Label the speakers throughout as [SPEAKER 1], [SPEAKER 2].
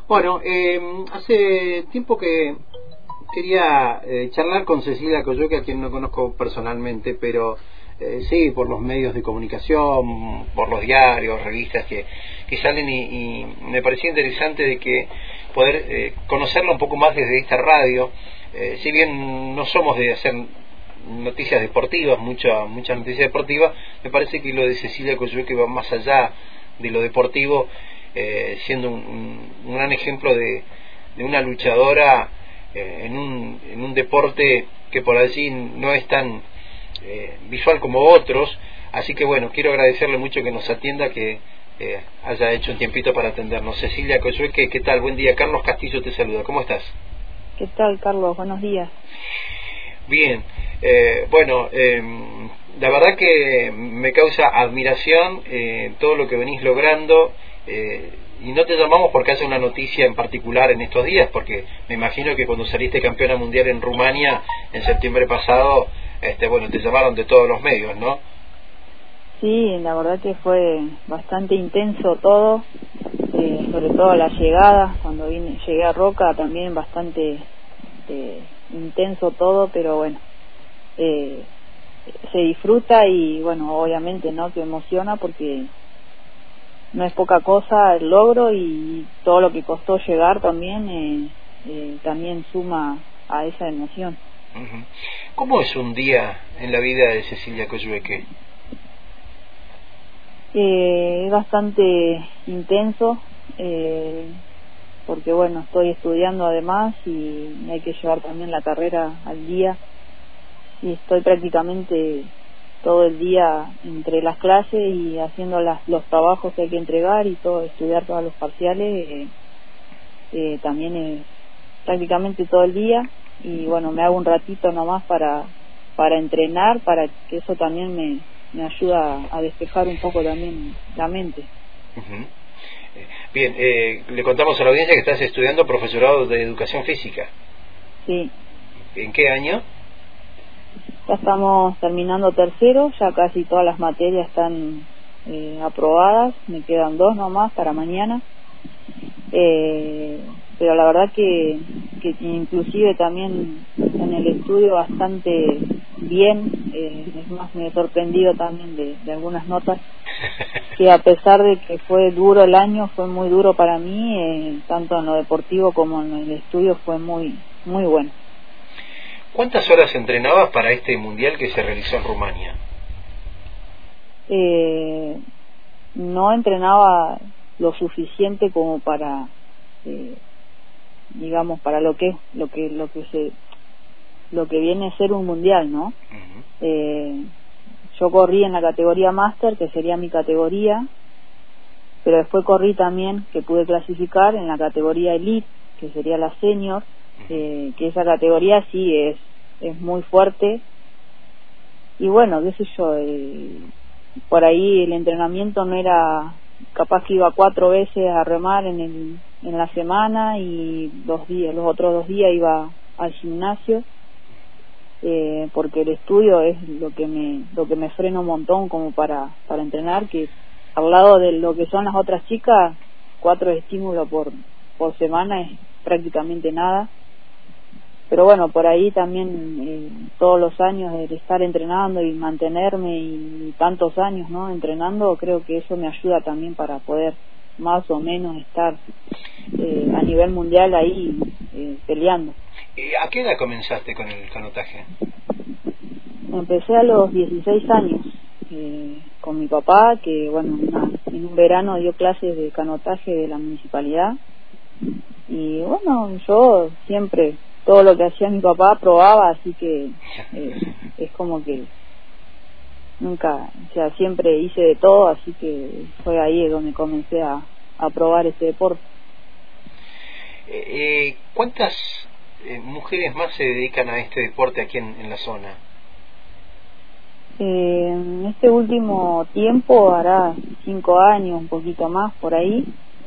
[SPEAKER 1] Bueno, hace tiempo que quería charlar con Cecilia Coyhaique, a quien no conozco personalmente, pero sí, por los medios de comunicación, por los diarios, revistas que salen, y me parecía interesante de que poder conocerla un poco más desde esta radio. Si bien no somos de hacer noticias deportivas, muchas noticias deportivas, me parece que lo de Cecilia Coyhaique va más allá de lo deportivo, siendo un gran ejemplo de una luchadora en un deporte que por allí no es tan visual como otros. Así que bueno, quiero agradecerle mucho que nos atienda, que haya hecho un tiempito para atendernos. Cecilia Coyhaique, ¿qué tal? Buen día. Carlos Castillo te saluda. ¿Cómo estás?
[SPEAKER 2] ¿Qué tal, Carlos? Buenos días.
[SPEAKER 1] Bien. Bueno, la verdad que me causa admiración todo lo que venís logrando, y no te llamamos porque haya una noticia en particular en estos días, porque me imagino que cuando saliste campeona mundial en Rumania en septiembre pasado, bueno, te llamaron de todos los medios, ¿no?
[SPEAKER 2] Sí, la verdad que fue bastante intenso todo, sobre todo la llegada, cuando llegué a Roca también bastante intenso todo, pero bueno, se disfruta y bueno, obviamente no te emociona porque no es poca cosa el logro, y todo lo que costó llegar también también suma a esa emoción.
[SPEAKER 1] Uh-huh. ¿Cómo es un día en la vida de Cecilia Coyhaique?
[SPEAKER 2] Es bastante intenso, porque bueno, estoy estudiando además y hay que llevar también la carrera al día, y estoy prácticamente todo el día entre las clases y haciendo los trabajos que hay que entregar y todo, estudiar todos los parciales, también es prácticamente todo el día, y bueno, me hago un ratito nomás para entrenar, para que eso también me ayuda a despejar un poco también la mente.
[SPEAKER 1] Uh-huh. Bien, le contamos a la audiencia que estás estudiando profesorado de educación física.
[SPEAKER 2] Sí.
[SPEAKER 1] ¿En qué año?
[SPEAKER 2] Ya estamos terminando tercero, ya casi todas las materias están aprobadas, me quedan 2 nomás para mañana, pero la verdad que inclusive también en el estudio bastante bien, es más, me he sorprendido también de algunas notas, que a pesar de que fue duro el año, fue muy duro para mí, tanto en lo deportivo como en el estudio fue muy bueno.
[SPEAKER 1] ¿Cuántas horas entrenabas para este mundial que se realizó en Rumania?
[SPEAKER 2] No entrenaba lo suficiente como para, digamos, para lo que viene a ser un mundial, ¿no? Uh-huh. Yo corrí en la categoría máster, que sería mi categoría, pero después corrí también, que pude clasificar en la categoría elite, que sería la senior, que esa categoría sí es muy fuerte, y bueno, qué sé yo, por ahí el entrenamiento no era, capaz que iba 4 veces a remar en la semana, y los otros 2 días iba al gimnasio, porque el estudio es lo que me frena un montón como para entrenar, que al lado de lo que son las otras chicas, 4 estímulos por semana es prácticamente nada. Pero bueno, por ahí también todos los años de estar entrenando y mantenerme, y tantos años, ¿no?, entrenando, creo que eso me ayuda también para poder más o menos estar a nivel mundial ahí peleando.
[SPEAKER 1] ¿A qué edad comenzaste con el canotaje?
[SPEAKER 2] Empecé a los 16 años con mi papá, que bueno, en un verano dio clases de canotaje de la municipalidad, y bueno, yo siempre todo lo que hacía mi papá probaba, así que es como que nunca, o sea, siempre hice de todo, así que fue ahí donde comencé a probar este deporte.
[SPEAKER 1] ¿Cuántas mujeres más se dedican a este deporte aquí en la zona?
[SPEAKER 2] En este último tiempo, hará 5 años, un poquito más por ahí,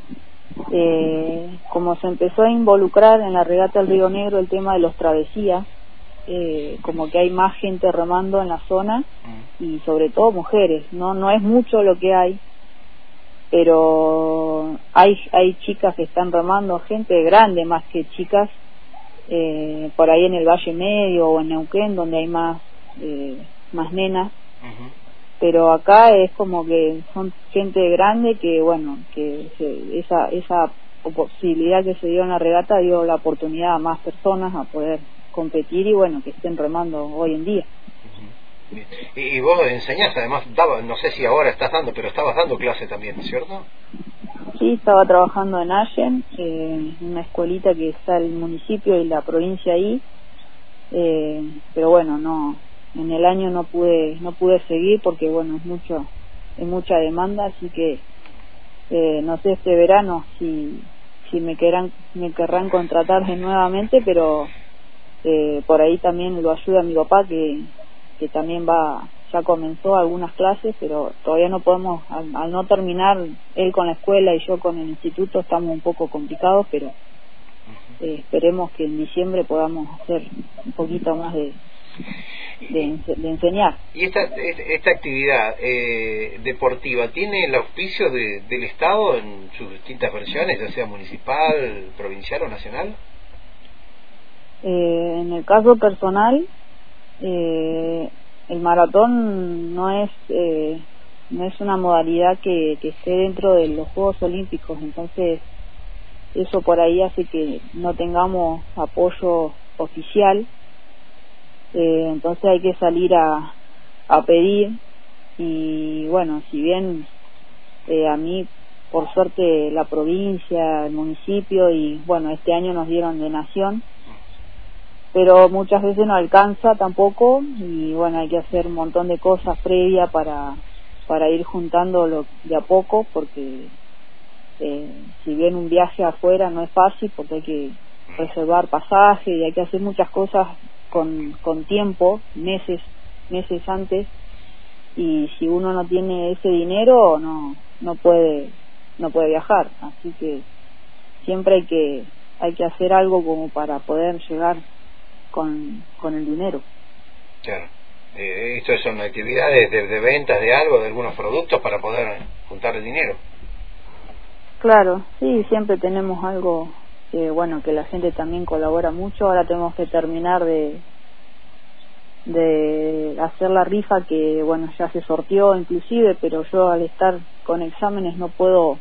[SPEAKER 2] como se empezó a involucrar en la regata del Río Negro el tema de los travesías, como que hay más gente remando en la zona, y sobre todo mujeres, no es mucho lo que hay, pero hay chicas que están remando, gente grande más que chicas, por ahí en el Valle Medio o en Neuquén, donde hay más nenas. Pero acá es como que son gente grande que, bueno, que esa posibilidad que se dio en la regata dio la oportunidad a más personas a poder competir y, bueno, que estén remando hoy en día.
[SPEAKER 1] Y vos enseñás, además, no sé si ahora estás dando, pero estabas dando clase también, ¿cierto?
[SPEAKER 2] Sí, estaba trabajando en Allen, una escuelita que está el municipio y la provincia ahí, pero bueno, no, en el año no pude seguir porque, bueno, es mucha demanda, así que no sé este verano si me querrán contratar nuevamente, pero por ahí también lo ayuda mi papá que también ya comenzó algunas clases, pero todavía no podemos, al no terminar él con la escuela y yo con el instituto, estamos un poco complicados, pero esperemos que en diciembre podamos hacer un poquito más de enseñar.
[SPEAKER 1] ¿Y esta actividad deportiva tiene el auspicio del Estado en sus distintas versiones, ya sea municipal, provincial o nacional?
[SPEAKER 2] En el caso personal, el maratón no es una modalidad que esté dentro de los Juegos Olímpicos, entonces eso por ahí hace que no tengamos apoyo oficial, entonces hay que salir a pedir. Y bueno, si bien a mí por suerte la provincia, el municipio y bueno, este año nos dieron de nación, pero muchas veces no alcanza tampoco y bueno, hay que hacer un montón de cosas previas para ir juntándolo de a poco, porque si bien un viaje afuera no es fácil porque hay que reservar pasaje y hay que hacer muchas cosas con tiempo, meses antes, y si uno no tiene ese dinero no puede viajar, así que siempre hay que hacer algo como para poder llegar con el dinero.
[SPEAKER 1] Claro. Esto son actividades de ventas de algo, de algunos productos para poder juntar el dinero.
[SPEAKER 2] Claro, sí, siempre tenemos algo que la gente también colabora mucho. Ahora tenemos que terminar de hacer la rifa que bueno, ya se sorteó inclusive, pero yo al estar con exámenes no puedo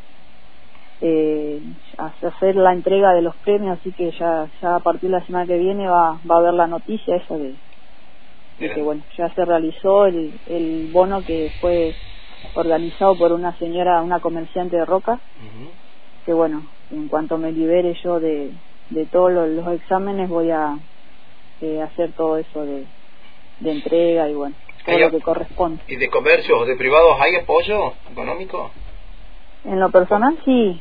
[SPEAKER 2] hacer la entrega de los premios, así que ya a partir de la semana que viene va a haber la noticia esa de que bueno, ya se realizó el bono que fue organizado por una señora, una comerciante de roca, que bueno, en cuanto me libere yo de todos los exámenes voy a hacer todo eso de entrega y bueno, todo lo que corresponde.
[SPEAKER 1] ¿Y de comercios o de privados hay apoyo económico?
[SPEAKER 2] En lo personal sí,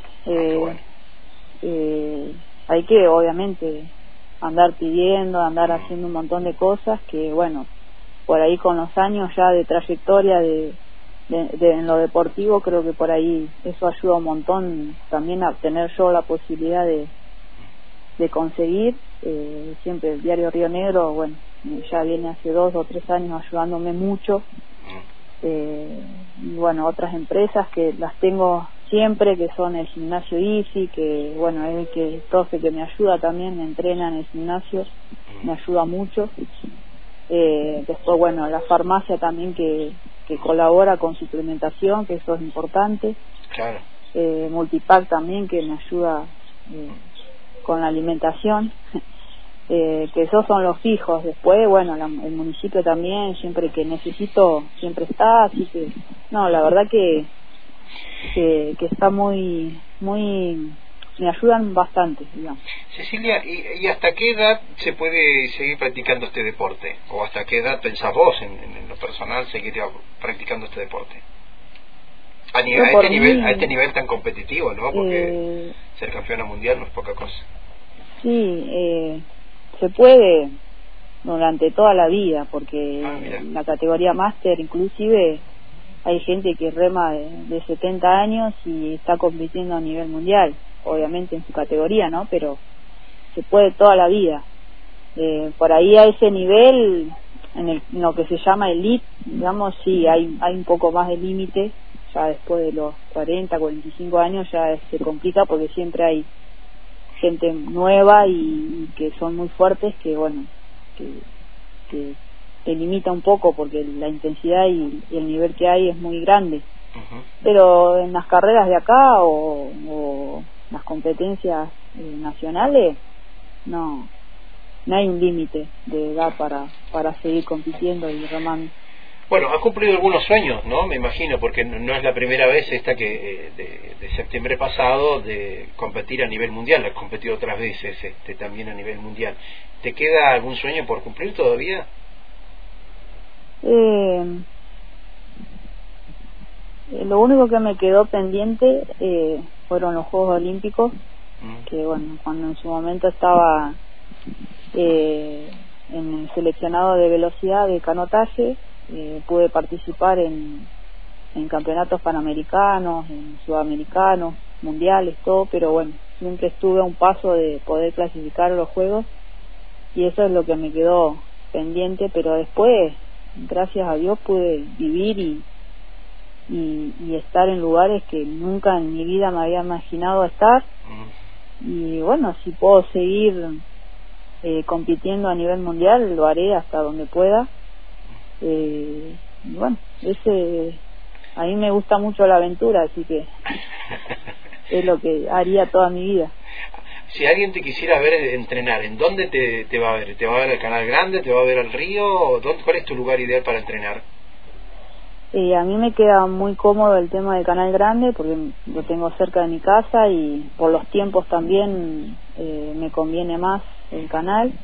[SPEAKER 2] hay que obviamente andar pidiendo, andar haciendo un montón de cosas que bueno, por ahí con los años ya de trayectoria en lo deportivo, creo que por ahí eso ayuda un montón también a tener yo la posibilidad de conseguir. Siempre el diario Río Negro, bueno, ya viene hace 2 o 3 años ayudándome mucho, y bueno, otras empresas que las tengo siempre, que son el gimnasio IFI, que bueno, es el profe que me ayuda también, me entrena en el gimnasio, me ayuda mucho. Después bueno, la farmacia también que colabora con suplementación, que eso es importante.
[SPEAKER 1] Claro.
[SPEAKER 2] Multipack también, que me ayuda con la alimentación. Que esos son los fijos. Después bueno, el municipio también, siempre que necesito siempre está, así que no, la verdad que está muy me ayudan bastante, digamos.
[SPEAKER 1] Cecilia, ¿y hasta qué edad se puede seguir practicando este deporte? ¿O hasta qué edad pensás vos en lo personal seguir practicando este deporte? A este nivel tan competitivo, ¿no? Porque ser campeona mundial no es poca cosa.
[SPEAKER 2] Sí, se puede durante toda la vida, porque la categoría máster inclusive hay gente que rema de 70 años y está compitiendo a nivel mundial, obviamente en su categoría, ¿no? Pero se puede toda la vida. Por ahí a ese nivel, en lo que se llama elite, digamos, sí, hay un poco más de límite, ya después de los 40, 45 años ya se complica porque siempre hay gente nueva y que son muy fuertes, que bueno, que te limita un poco porque la intensidad y el nivel que hay es muy grande. Pero en las carreras de acá o las competencias nacionales no hay un límite de edad para seguir compitiendo y remando.
[SPEAKER 1] Bueno, has cumplido algunos sueños, ¿no? Me imagino, porque no es la primera vez esta que de septiembre pasado de competir a nivel mundial. Has competido otras veces también a nivel mundial. ¿Te queda algún sueño por cumplir todavía?
[SPEAKER 2] Lo único que me quedó pendiente fueron los Juegos Olímpicos, que bueno, cuando en su momento estaba en el seleccionado de velocidad de canotaje, pude participar en campeonatos panamericanos, en sudamericanos, mundiales, todo, pero bueno, siempre estuve a un paso de poder clasificar a los Juegos y eso es lo que me quedó pendiente, pero después, gracias a Dios, pude vivir y estar en lugares que nunca en mi vida me había imaginado estar. Y bueno, si puedo seguir compitiendo a nivel mundial, lo haré hasta donde pueda. Y bueno, a mí me gusta mucho la aventura, así que es lo que haría toda mi vida.
[SPEAKER 1] Si alguien te quisiera ver entrenar, ¿en dónde te va a ver? ¿Te va a ver al Canal Grande? ¿Te va a ver al río? ¿Cuál es tu lugar ideal para entrenar?
[SPEAKER 2] A mí me queda muy cómodo el tema del Canal Grande porque lo tengo cerca de mi casa y por los tiempos también me conviene más el canal,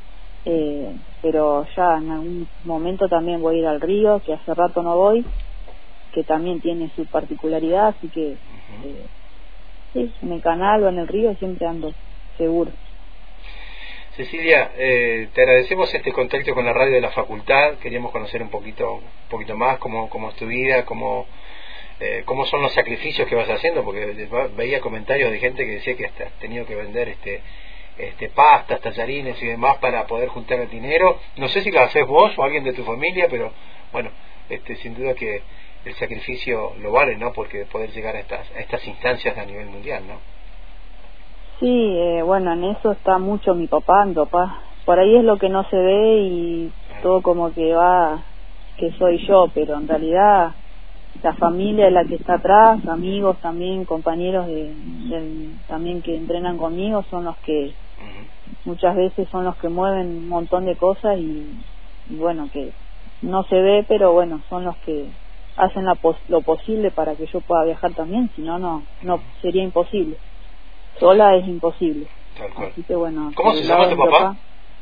[SPEAKER 2] pero ya en algún momento también voy a ir al río, que hace rato no voy, que también tiene su particularidad, así que sí, en el canal o en el río siempre ando seguro.
[SPEAKER 1] Cecilia, te agradecemos este contacto con la radio de la facultad. Queríamos conocer un poquito más cómo es tu vida, cómo son los sacrificios que vas haciendo, porque veía comentarios de gente que decía que hasta has tenido que vender pastas, tallarines y demás para poder juntar el dinero. No sé si lo haces vos o alguien de tu familia, pero bueno, sin duda que el sacrificio lo vale, ¿no? Porque poder llegar a estas instancias a nivel mundial, ¿no?
[SPEAKER 2] Sí, bueno, en eso está mucho mi papá. Por ahí es lo que no se ve y todo como que va, que soy yo, pero en realidad la familia es la que está atrás, amigos también, compañeros también que entrenan conmigo, son los que muchas veces son los que mueven un montón de cosas y bueno, que no se ve, pero bueno, son los que hacen lo posible para que yo pueda viajar también, si no sería imposible. Sola es imposible. Así que bueno.
[SPEAKER 1] ¿Cómo se llama tu papá?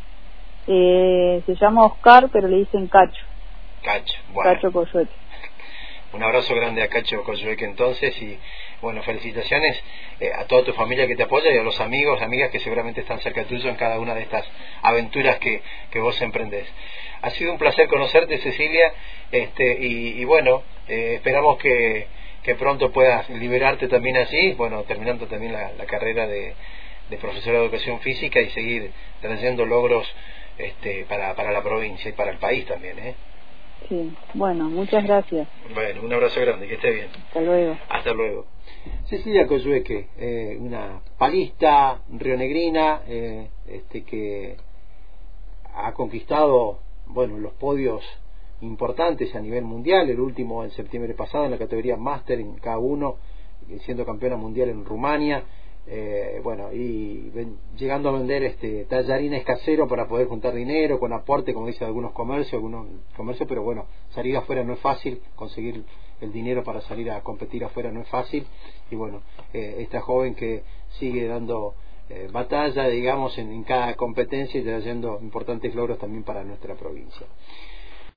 [SPEAKER 2] Se llama Oscar, pero le dicen Cacho.
[SPEAKER 1] Cacho, bueno.
[SPEAKER 2] Cacho Coyhueque.
[SPEAKER 1] Un abrazo grande a Cacho Coyhueque entonces y bueno, felicitaciones a toda tu familia que te apoya y a los amigos, amigas que seguramente están cerca tuyo en cada una de estas aventuras que vos emprendés. Ha sido un placer conocerte, Cecilia, y bueno, esperamos que pronto puedas liberarte también así, bueno, terminando también la carrera de profesora de educación física y seguir trayendo logros para la provincia y para el país también, ¿eh?
[SPEAKER 2] Sí, bueno, muchas gracias.
[SPEAKER 1] Bueno, un abrazo grande, que esté bien.
[SPEAKER 2] Hasta luego.
[SPEAKER 1] Hasta luego. Cecilia Coyhueque, una palista rionegrina, que ha conquistado, bueno, los podios importantes a nivel mundial, el último en septiembre pasado en la categoría máster en K1, siendo campeona mundial en Rumania, bueno, y llegando a vender tallarines caseros para poder juntar dinero, con aporte, como dicen algunos comercios, pero bueno, salir afuera no es fácil, conseguir el dinero para salir a competir afuera no es fácil, y bueno, esta joven que sigue dando batalla, digamos, en cada competencia y trayendo importantes logros también para nuestra provincia.